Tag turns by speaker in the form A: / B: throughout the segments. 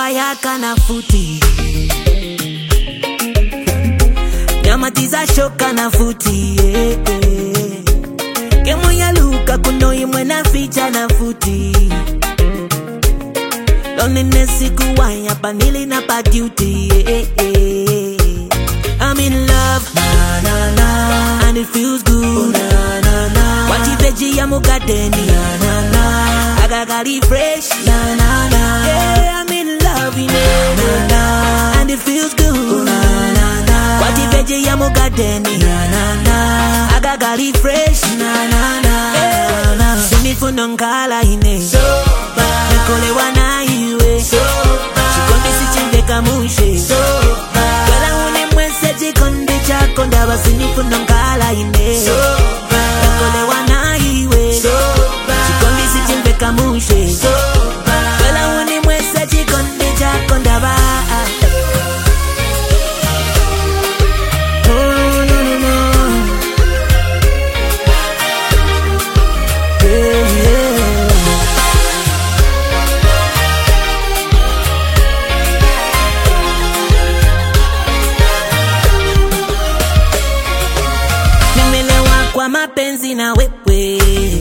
A: wayaka na futi nyamatiza shoka na futi kemo ya luka kuno imwe na ficha na futi loneliness ikuwanya panili na pa duty I'm in love, na na na, and it feels good, na na na. Wati veji ya mugadeni, na na na. Agagari fresh, na na na. Yeah, I'm in love, na na, and it feels good, na na na. Wati veji ya mugadeni, na na na. Agagari fresh, na na na. Yeah, sinifu nongala ine, so bad. Nikole wana iwe, so bad. Chikondi sichimveka mushe, so bad. Konda basinifu nongala ine so bad Nakole wana iwe so bad Chikondi sichimbeka mushe so bad Wela uni mwese chikondi chakonda ba Oh no no no Yeah yeah Kwa mapenzi na wewe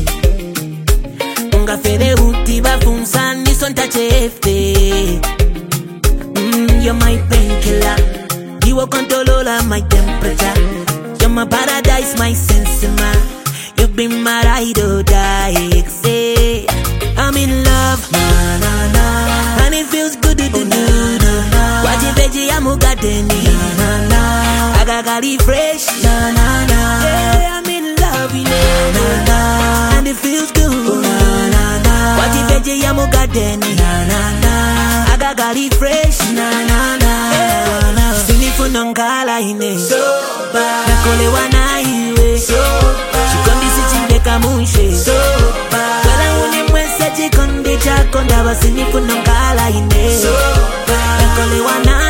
A: Ungafere uti bafunsa niso ntachefe You're my painkiller You will control my temperature You're my paradise, my sensima You've been my ride or die say, I'm in love na, na, na. And it feels good to do Waji veji ya mugadeni na, na, na. Agagari fresh na, na, na. Yeah, I'm in love na, na. And it feels good na, na, na. Waji veji ya mugadeni na, na, na. Agagari fresh na, na, na. Yeah, sinifu nongala ine so bad Nakole wana iwe so bad Chikondi sichimbeka mushe so bad Wala uni mwese chikondi chakonda basinifu nongala ine so bad Nakole wana